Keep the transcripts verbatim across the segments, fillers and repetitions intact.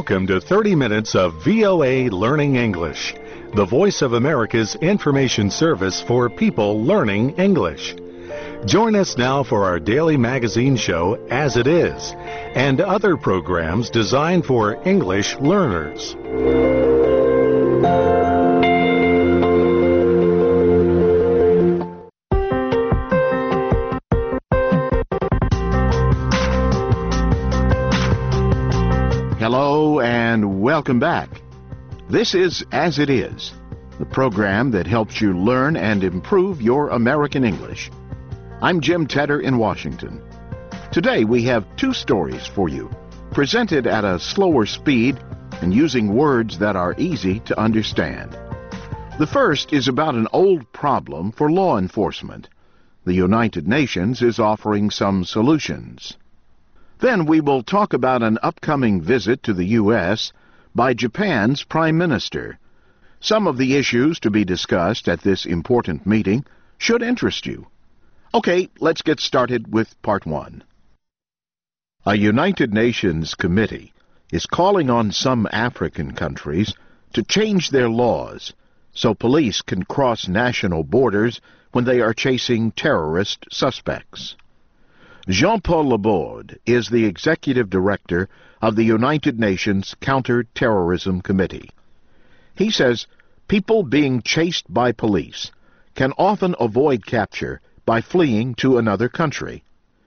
Welcome to thirty minutes of V O A Learning English, the voice of America's information service for people learning English. Join us now for our daily magazine show, As It Is, and other programs designed for English learners. Hello and welcome back. This is As It Is, the program that helps you learn and improve your American English. I'm Jim Tedder in Washington. Today we have two stories for you, presented at a slower speed and using words that are easy to understand. The first is about an old problem for law enforcement. The United Nations is offering some solutions. Then we will talk about an upcoming visit to the U S by Japan's Prime Minister. Some of the issues to be discussed at this important meeting should interest you. Okay, let's get started with part one. A United Nations committee is calling on some African countries to change their laws so police can cross national borders when they are chasing terrorist suspects. Jean-Paul Laborde is the executive director of the United Nations Counter-Terrorism Committee. He says people being chased by police can often avoid capture by fleeing to another country.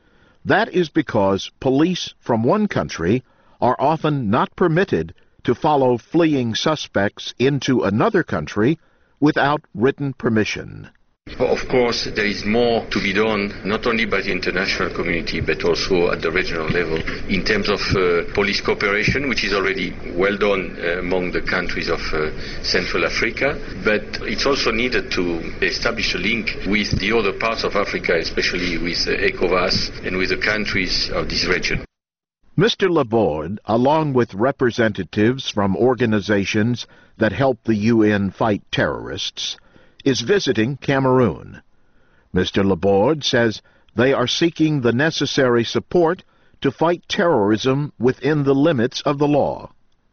That is because police from one country are often not permitted to follow fleeing suspects into another country without written permission. Of course, there is more to be done, not only by the international community, but also at the regional level, in terms of uh, police cooperation, which is already well done uh, among the countries of uh, Central Africa. But it's also needed to establish a link with the other parts of Africa, especially with uh, ECOWAS and with the countries of this region. Mister Laborde, along with representatives from organizations that help the U N fight terrorists, is visiting Cameroon. Mister Laborde says they are seeking the necessary support to fight terrorism within the limits of the law.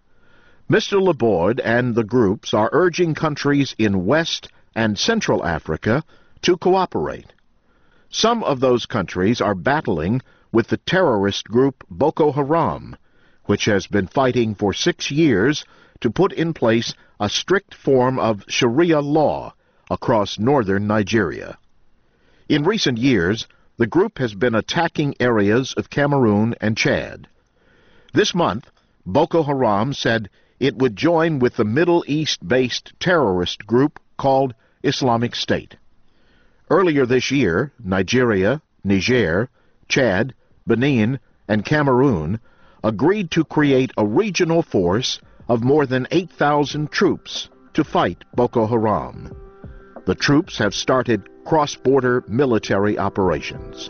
Mister Laborde and the groups are urging countries in West and Central Africa to cooperate. Some of those countries are battling with the terrorist group Boko Haram, which has been fighting for six years to put in place a strict form of Sharia law across northern Nigeria. In recent years, the group has been attacking areas of Cameroon and Chad. This month, Boko Haram said it would join with the Middle East-based terrorist group called Islamic State. Earlier this year, Nigeria, Niger, Chad, Benin, and Cameroon agreed to create a regional force of more than eight thousand troops to fight Boko Haram. The troops have started cross-border military operations.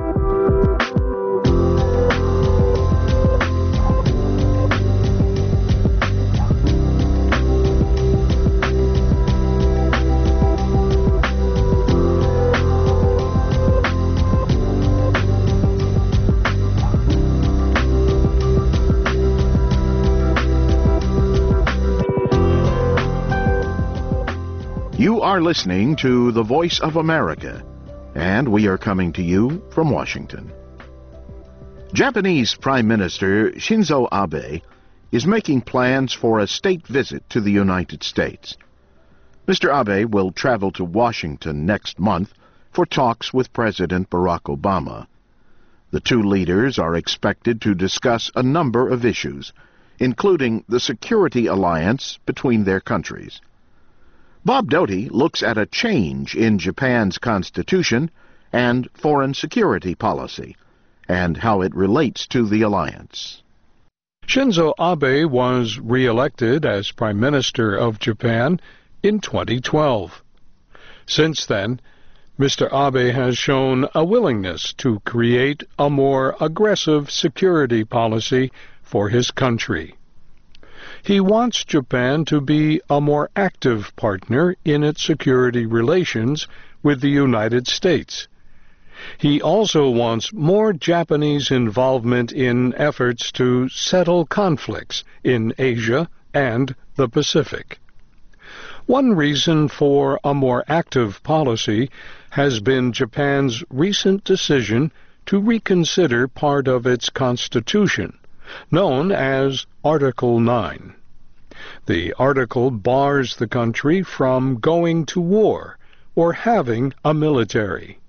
You are listening to the Voice of America, and we are coming to you from Washington. Japanese Prime Minister Shinzo Abe is making plans for a state visit to the United States. Mister Abe will travel to Washington next month for talks with President Barack Obama. The two leaders are expected to discuss a number of issues, including the security alliance between their countries. Bob Doty looks at a change in Japan's constitution and foreign security policy, and how it relates to the alliance. Shinzo Abe was re-elected as Prime Minister of Japan in twenty twelve. Since then, Mister Abe has shown a willingness to create a more aggressive security policy for his country. He wants Japan to be a more active partner in its security relations with the United States. He also wants more Japanese involvement in efforts to settle conflicts in Asia and the Pacific. One reason for a more active policy has been Japan's recent decision to reconsider part of its constitution, known as Article nine. The article bars the country from going to war or having a military.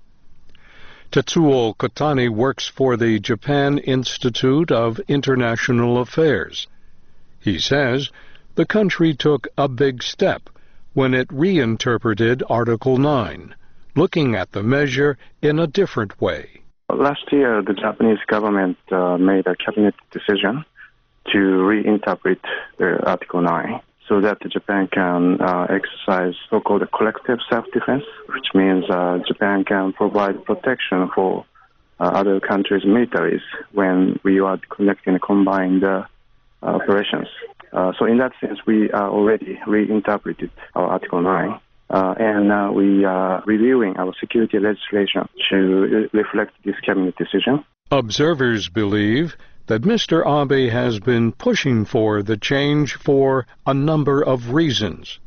Tetsuo Kotani works for the Japan Institute of International Affairs. He says the country took a big step when it reinterpreted Article nine, looking at the measure in a different way. Last year, the Japanese government uh, made a cabinet decision to reinterpret uh, Article nine so that Japan can uh, exercise so-called collective self-defense, which means uh, Japan can provide protection for uh, other countries' militaries when we are conducting combined uh, operations. Uh, so in that sense, we are already reinterpreted our Article nine, uh, and uh, we are reviewing our security legislation to re- reflect this cabinet decision. Observers believe that Mister Abe has been pushing for the change for a number of reasons.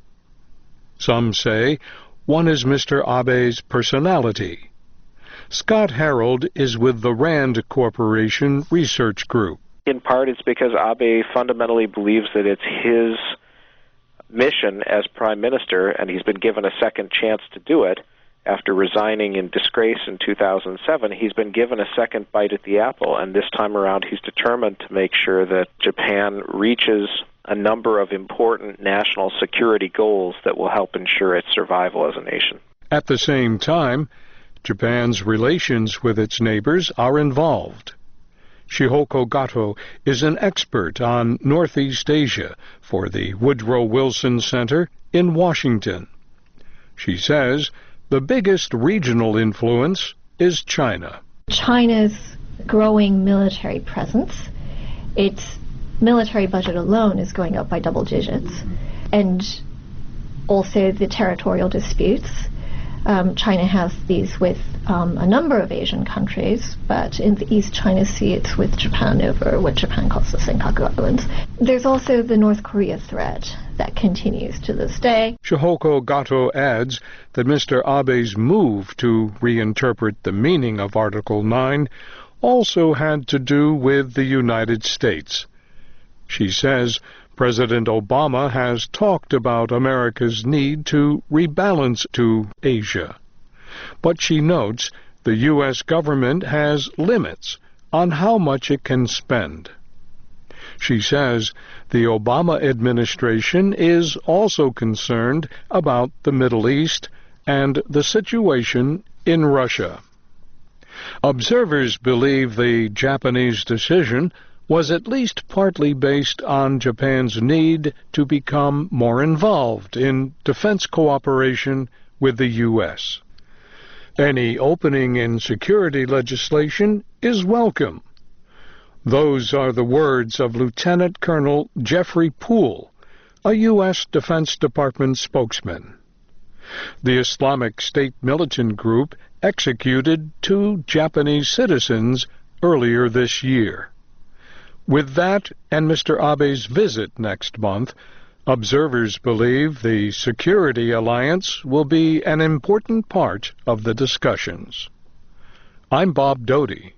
Some say one is Mister Abe's personality. Scott Harold is with the RAND Corporation Research Group. In part, it's because Abe fundamentally believes that it's his mission as prime minister, and he's been given a second chance to do it. After resigning in disgrace in two thousand seven, he's been given a second bite at the apple, and this time around he's determined to make sure that Japan reaches a number of important national security goals that will help ensure its survival as a nation. At the same time, Japan's relations with its neighbors are involved. Shihoko Gato is an expert on Northeast Asia for the Woodrow Wilson Center in Washington. She says the biggest regional influence is China. China's growing military presence, its military budget alone is going up by double digits, and also the territorial disputes. Um, China has these with um, a number of Asian countries, but in the East China Sea it's with Japan over what Japan calls the Senkaku Islands. There's also the North Korea threat that continues to this day. Shihoko Gato adds that Mister Abe's move to reinterpret the meaning of Article nine also had to do with the United States. She says President Obama has talked about America's need to rebalance to Asia. But she notes the U S government has limits on how much it can spend. She says the Obama administration is also concerned about the Middle East and the situation in Russia. Observers believe the Japanese decision was at least partly based on Japan's need to become more involved in defense cooperation with the U S. Any opening in security legislation is welcome. Those are the words of Lieutenant Colonel Jeffrey Poole, a U S Defense Department spokesman. The Islamic State militant group executed two Japanese citizens earlier this year. With that and Mister Abe's visit next month, observers believe the security alliance will be an important part of the discussions. I'm Bob Doty.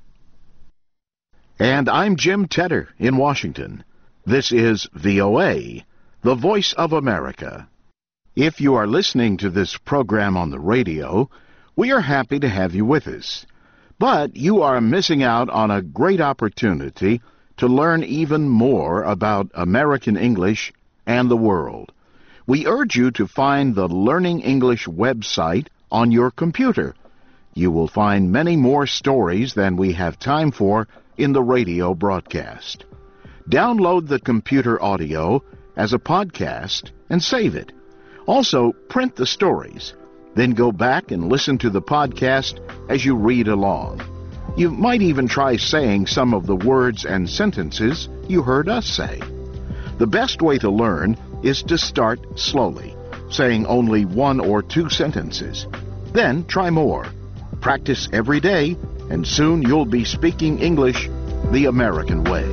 And I'm Jim Tedder in Washington. This is V O A, the Voice of America. If you are listening to this program on the radio, we are happy to have you with us. But you are missing out on a great opportunity to learn even more about American English and the world. We urge you to find the Learning English website on your computer. You will find many more stories than we have time for in the radio broadcast. Download the computer audio as a podcast and save it. Also, print the stories. Then go back and listen to the podcast as you read along. You might even try saying some of the words and sentences you heard us say. The best way to learn is to start slowly, saying only one or two sentences. Then try more. Practice every day, and soon you'll be speaking English the American way.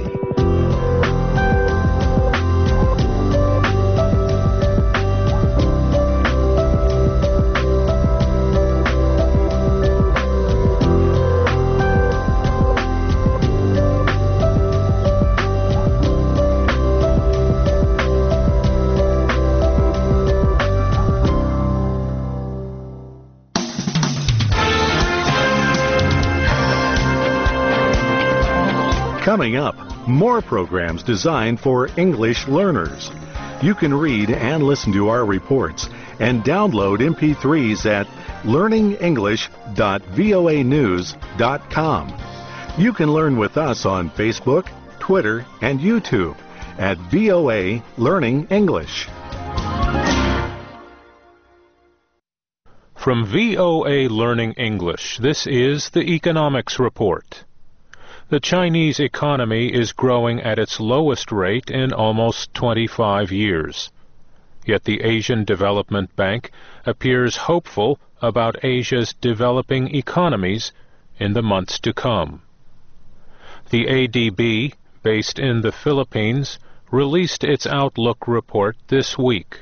Coming up, more programs designed for English learners. You can read and listen to our reports and download M P threes at learning english dot voa news dot com. You can learn with us on Facebook, Twitter, and YouTube at V O A Learning English. From V O A Learning English, this is the Economics Report. The Chinese economy is growing at its lowest rate in almost twenty-five years. Yet the Asian Development Bank appears hopeful about Asia's developing economies in the months to come. The A D B, based in the Philippines, released its Outlook report this week.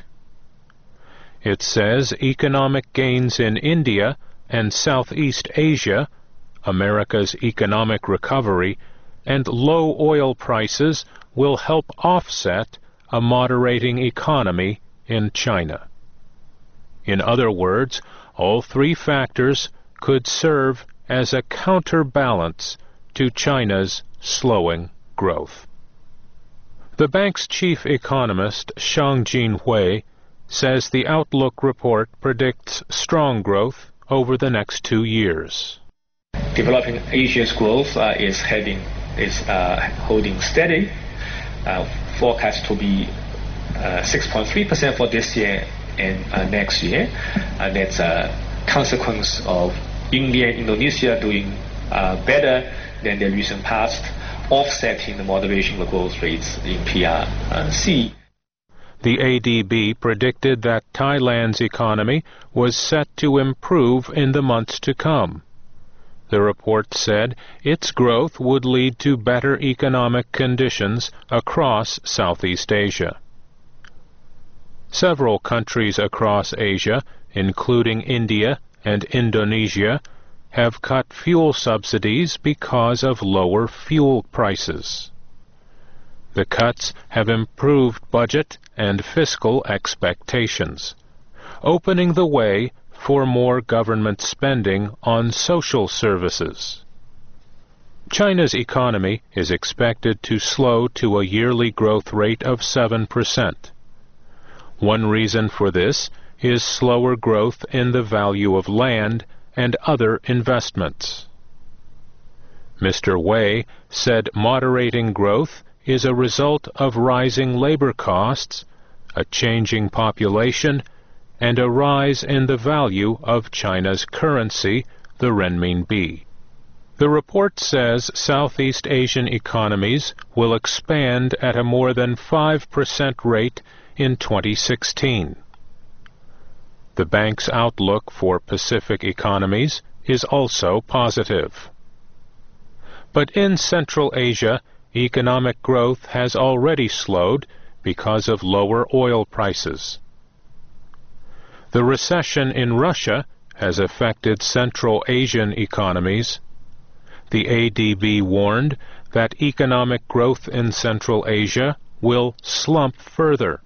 It says economic gains in India and Southeast Asia, America's economic recovery, and low oil prices will help offset a moderating economy in China. In other words, all three factors could serve as a counterbalance to China's slowing growth. The bank's chief economist, Shang Jinhui, says the Outlook report predicts strong growth over the next two years. Developing Asia's growth uh, is heading is uh, holding steady, uh, forecast to be uh, six point three percent for this year and uh, next year, and that's a consequence of India and Indonesia doing uh, better than the recent past, offsetting the moderation of the growth rates in P R C. The A D B predicted that Thailand's economy was set to improve in the months to come. The report said its growth would lead to better economic conditions across Southeast Asia. Several countries across Asia, including India and Indonesia, have cut fuel subsidies because of lower fuel prices. The cuts have improved budget and fiscal expectations, opening the way for more government spending on social services. China's economy is expected to slow to a yearly growth rate of seven percent. One reason for this is slower growth in the value of land and other investments. Mister Wei said moderating growth is a result of rising labor costs, a changing population, and a rise in the value of China's currency, the renminbi. The report says Southeast Asian economies will expand at a more than five percent rate in twenty sixteen. The bank's outlook for Pacific economies is also positive. But in Central Asia, economic growth has already slowed because of lower oil prices. The recession in Russia has affected Central Asian economies. The A D B warned that economic growth in Central Asia will slump further.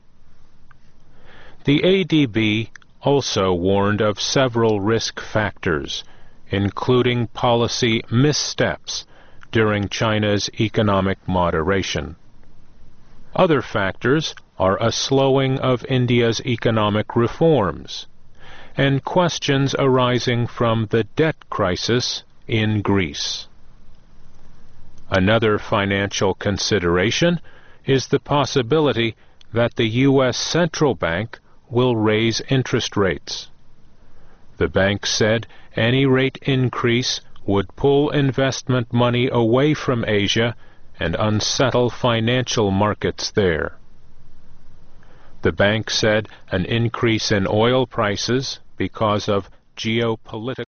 The A D B also warned of several risk factors, including policy missteps during China's economic moderation. Other factors are a slowing of India's economic reforms and questions arising from the debt crisis in Greece. Another financial consideration is the possibility that the U S Central Bank will raise interest rates. The bank said any rate increase would pull investment money away from Asia and unsettle financial markets there. The bank said an increase in oil prices because of geopolitical